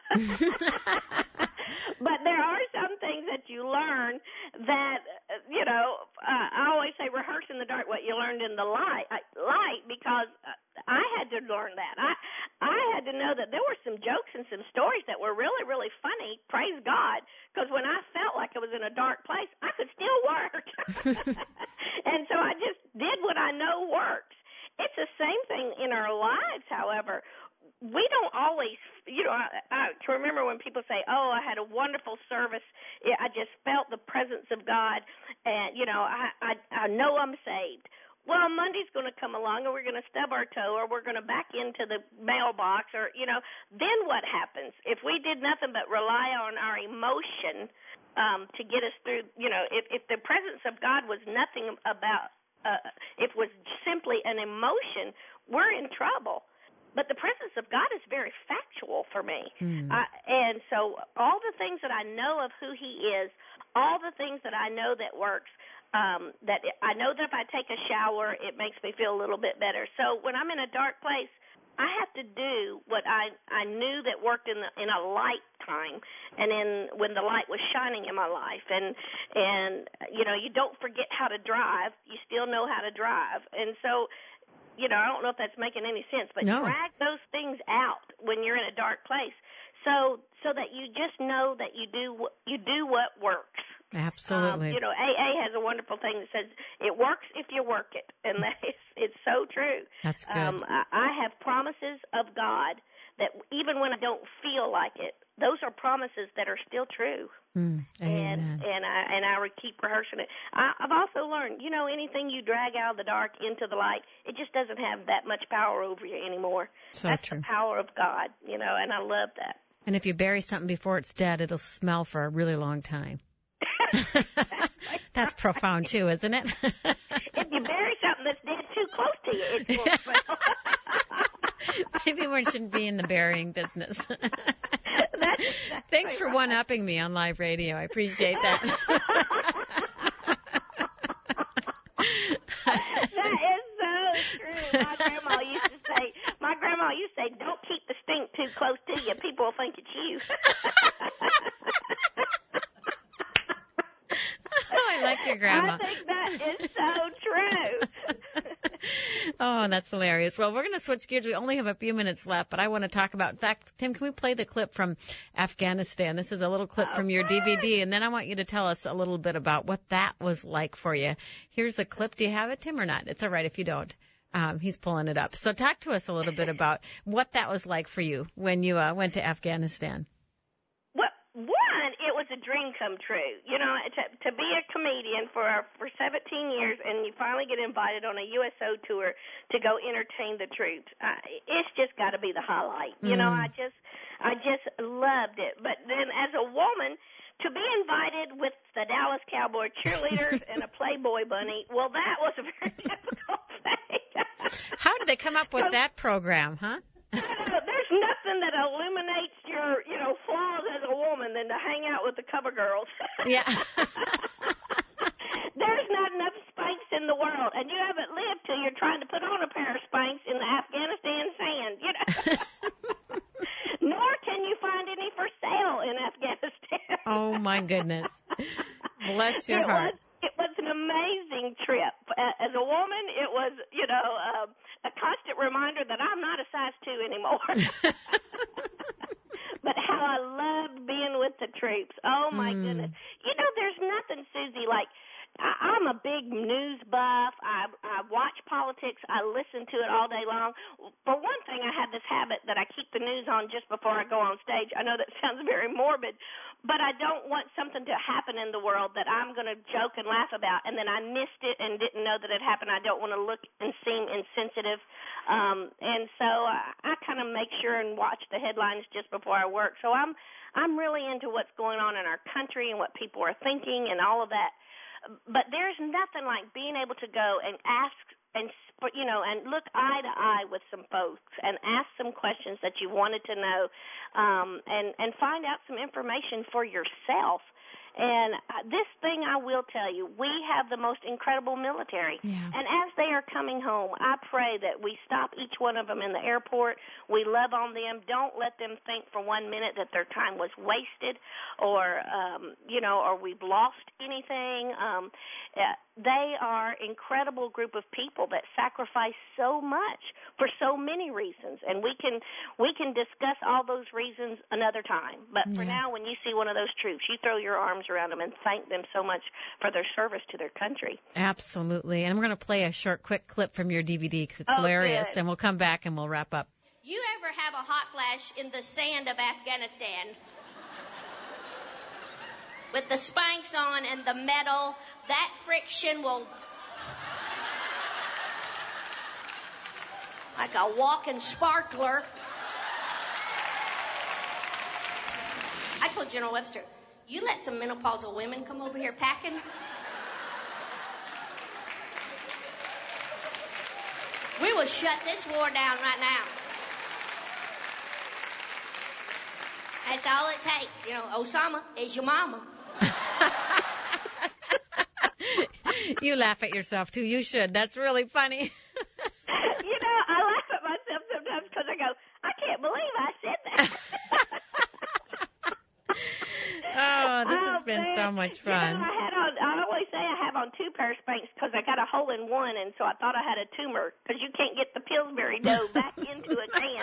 But there are some things that you learn that, you know, uh, I always say rehearse in the dark what you learned in the light, light because I had to learn that. I I had to know that there were some jokes and some stories that were really, really funny, praise God, because when I felt like I was in a dark place, I could still work. And so I just did what I know works. It's the same thing in our lives, however. We don't always, you know, I, I to remember when people say, oh, I had a wonderful service. I just felt the presence of God, and, you know, I, I, I know I'm saved. Well, Monday's going to come along, and we're going to stub our toe, or we're going to back into the mailbox, or, you know, then what happens? If we did nothing but rely on our emotion um, to get us through, you know, if, if the presence of God was nothing about, uh, it was simply an emotion, we're in trouble. But the presence of God is very factual for me. Mm. Uh, and so all the things that I know of who he is, all the things that I know that works, um, that I know that if I take a shower, it makes me feel a little bit better. So when I'm in a dark place, I have to do what I, I knew that worked in the, in a light time, and in when the light was shining in my life. And, and, you know, you don't forget how to drive. You still know how to drive. And so, you know, I don't know if that's making any sense, but no. drag those things out when you're in a dark place, so so that you just know that you do you do what works. Absolutely. Um, you know, A A has a wonderful thing that says it works if you work it, and that is, it's so true. That's good. Um, I, I have promises of God that even when I don't feel like it, those are promises that are still true. Mm, and and I and I would keep rehearsing it. I, I've also learned, you know, anything you drag out of the dark into the light, it just doesn't have that much power over you anymore. So That's true. the power of God, you know, and I love that. And if you bury something before it's dead, it'll smell for a really long time. That's profound too, isn't it? If you bury it will smell. Maybe we shouldn't be in the burying business. That's exactly Thanks for right. one-upping me on live radio. I appreciate that. That is so true. My grandma used to say, my grandma used to say, don't keep the stink too close to you. People will think it's you. Oh, I like your grandma. I think that is so true. Oh, that's hilarious. Well, we're going to switch gears. We only have a few minutes left, but I want to talk about, in fact, Tim, can we play the clip from Afghanistan? This is a little clip from your D V D, and then I want you to tell us a little bit about what that was like for you. Here's the clip. Do you have it, Tim, or not? It's all right if you don't. Um, he's pulling it up. So talk to us a little bit about what that was like for you when you uh, went to Afghanistan. Well, one, it was a dream come true. You know, to, to be a comedian for for seventeen years, and you finally get invited on a U S O tour to go entertain the troops. Uh, it's just got to be the highlight. You know, I just I just loved it. But then as a woman, to be invited with the Dallas Cowboy cheerleaders and a Playboy bunny, well, that was a very difficult thing. How did they come up with that program, huh? There's nothing that illuminates your, you know, flaws as a woman than to hang out with the cover girls. Yeah. There's not enough Spanx in the world, and you haven't lived till you're trying to put on a pair of Spanx in the Afghanistan sand, you know. Nor can you find any for sale in Afghanistan. Oh, my goodness. Bless your it heart. Was, it was an amazing trip. As a woman, it was, you know, uh, a constant reminder that I'm not a size two anymore. But how I loved being with the troops. Oh, my mm. goodness. You know, there's nothing, Susie, like, I, I'm a big news buff. I, I watch politics. I listen to it all day long. For one thing, I have this habit that I keep the news on just before I go on stage. I know that sounds very morbid, but I don't want something to happen in the world that I'm going to joke and laugh about, and then I missed it and didn't know that it happened. I don't want to look and seem insensitive. Um, and so I, I kind of make sure and watch the headlines just before I work. So I'm I'm really into what's going on in our country and what people are thinking and all of that. But there's nothing like being able to go and ask and, you know, and look eye to eye with some folks and ask some questions that you wanted to know, um, and, and find out some information for yourself. And this thing I will tell you, we have the most incredible military. Yeah. And as they are coming home, I pray that we stop each one of them in the airport. We love on them. Don't let them think for one minute that their time was wasted or, um, you know, or we've lost anything. Um, uh, they are an incredible group of people that sacrifice so much for so many reasons. And we can we can discuss all those reasons another time. But for Yeah. now, when you see one of those troops, you throw your arms around them and thank them so much for their service to their country. Absolutely. And we're going to play a short, quick clip from your D V D because it's Oh, hilarious. good. And we'll come back and we'll wrap up. You ever have a hot flash in the sand of Afghanistan? With the Spanx on and the metal, that friction will... like a walking sparkler. I told General Webster, you let some menopausal women come over here packing? We will shut this war down right now. That's all it takes. You know, Osama is your mama. You laugh at yourself, too. You should. That's really funny. You know, I laugh at myself sometimes because I go, I can't believe I said that. Oh, this Oh, has been man. so much You know, fun. I had on, I always say I have on two pair of Spanx because I got a hole in one, and so I thought I had a tumor because you can't get the Pillsbury dough back into a can.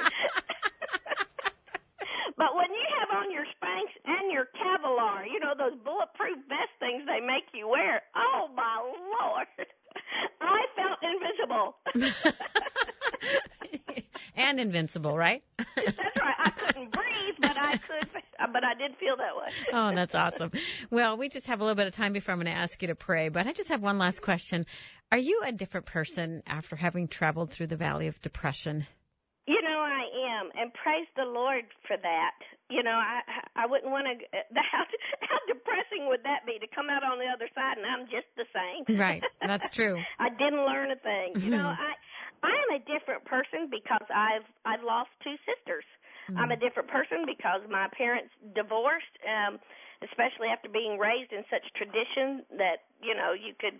But when you have on your Spanx and your Kevlar, you know, those bulletproof vest things they make you wear, oh, my Lord, I felt invisible. And invincible, right? That's right. I couldn't breathe, but I could, but I did feel that way. Oh, that's awesome. Well, we just have a little bit of time before I'm going to ask you to pray, but I just have one last question. Are you a different person after having traveled through the Valley of Depression? You know, I am, and praise the Lord for that. You know, I I wouldn't want to, how, how depressing would that be to come out on the other side and I'm just the same? Right, that's true. I didn't learn a thing. You know, I I am a different person because I've I've lost two sisters. Mm. I'm a different person because my parents divorced, um, especially after being raised in such tradition that, you know, you could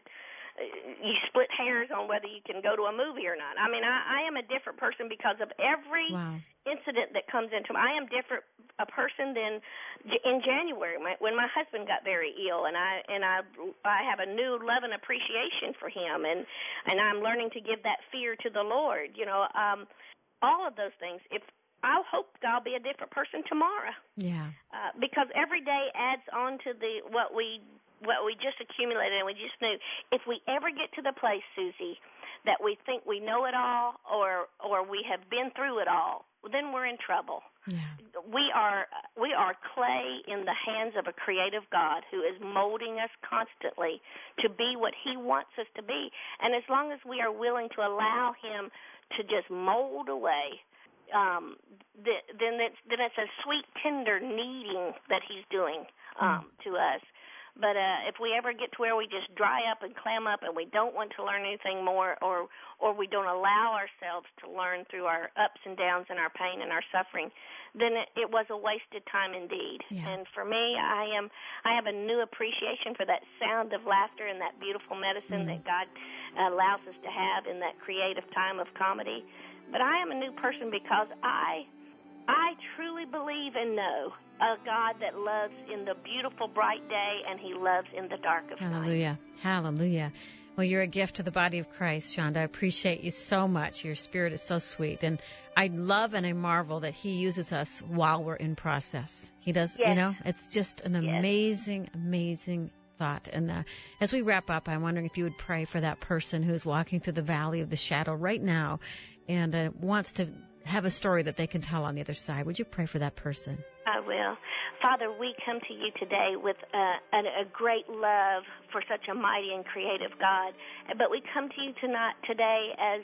you split hairs on whether you can go to a movie or not. I mean, I, I am a different person because of every wow. incident that comes into me. I am different a person than in January when my husband got very ill, and I and I I have a new love and appreciation for him, and and I'm learning to give that fear to the Lord. You know, um, all of those things. If I'll hope I'll be a different person tomorrow. Yeah. Uh, because every day adds on to the what we. what we just accumulated, and we just knew. If we ever get to the place, Susie, that we think we know it all or or we have been through it all, then we're in trouble. Yeah. We are we are clay in the hands of a creative God who is molding us constantly to be what he wants us to be. And as long as we are willing to allow him to just mold away, um, th- then it's then it's a sweet, tender kneading that he's doing um, mm. to us. But uh, if we ever get to where we just dry up and clam up and we don't want to learn anything more, or or we don't allow ourselves to learn through our ups and downs and our pain and our suffering, then it, it was a wasted time indeed. Yeah. And for me, I am I have a new appreciation for that sound of laughter and that beautiful medicine mm. that God allows us to have in that creative time of comedy. But I am a new person because I I truly believe and know a God that loves in the beautiful, bright day, and he loves in the dark of Hallelujah. night. Hallelujah. Well, you're a gift to the body of Christ, Shonda. I appreciate you so much. Your spirit is so sweet. And I love and I marvel that he uses us while we're in process. He does, yes. you know, it's just an yes. amazing, amazing thought. And uh, as we wrap up, I'm wondering if you would pray for that person who's walking through the valley of the shadow right now and uh, wants to have a story that they can tell on the other side. Would you pray for that person? I will. Father, we come to you today with uh, a, a great love for such a mighty and creative God. But we come to you tonight, today as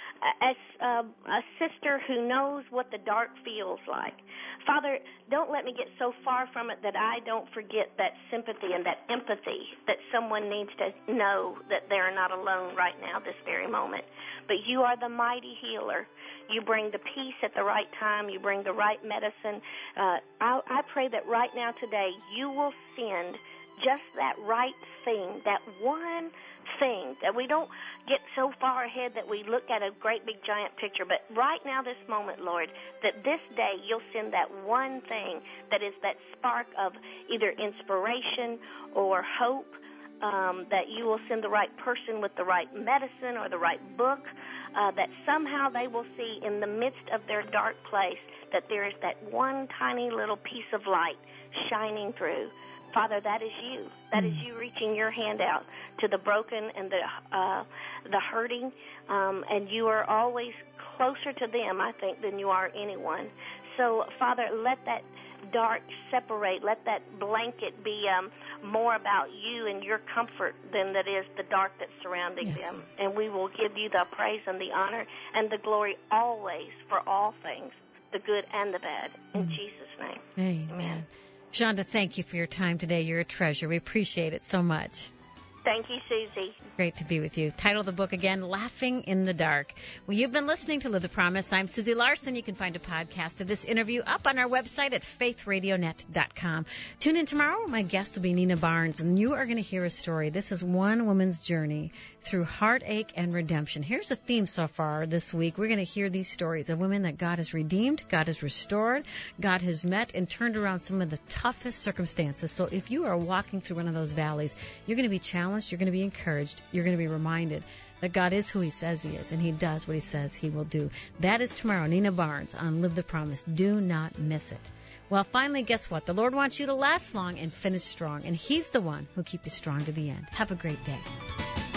as uh, a sister who knows what the dark feels like. Father, don't let me get so far from it that I don't forget that sympathy and that empathy that someone needs to know that they're not alone right now, this very moment. But you are the mighty healer. You bring the peace at the right time. You bring the right medicine. Uh, I, I pray that right now today you will send just that right thing, that one thing, that we don't get so far ahead that we look at a great big giant picture. But right now, this moment, Lord, that this day you'll send that one thing that is that spark of either inspiration or hope, um, that you will send the right person with the right medicine or the right book, uh, that somehow they will see in the midst of their dark place that there is that one tiny little piece of light shining through. Father, that is you. That is you reaching your hand out to the broken and the uh, the hurting, um, and you are always closer to them, I think, than you are anyone. So, Father, let that dark separate. Let that blanket be um, more about you and your comfort than that is the dark that's surrounding yes. them. And we will give you the praise and the honor and the glory always for all things, the good and the bad. In mm. Jesus' name. Amen. Amen. Shonda, thank you for your time today. You're a treasure. We appreciate it so much. Thank you, Susie. Great to be with you. Title of the book again, Laughing in the Dark. Well, you've been listening to Live the Promise. I'm Susie Larson. You can find a podcast of this interview up on our website at faith radio net dot com. Tune in tomorrow. My guest will be Nina Barnes, and you are going to hear a story. This is one woman's journey through heartache and redemption. Here's a theme so far this week. We're going to hear these stories of women that God has redeemed, God has restored, God has met and turned around some of the toughest circumstances. So if you are walking through one of those valleys, you're going to be challenged, you're going to be encouraged, you're going to be reminded that God is who he says he is, and he does what he says he will do. That is tomorrow. Nina Barnes on Live the Promise. Do not miss it. Well, finally, guess what? The Lord wants you to last long and finish strong, and he's the one who'll keep you strong to the end. Have a great day.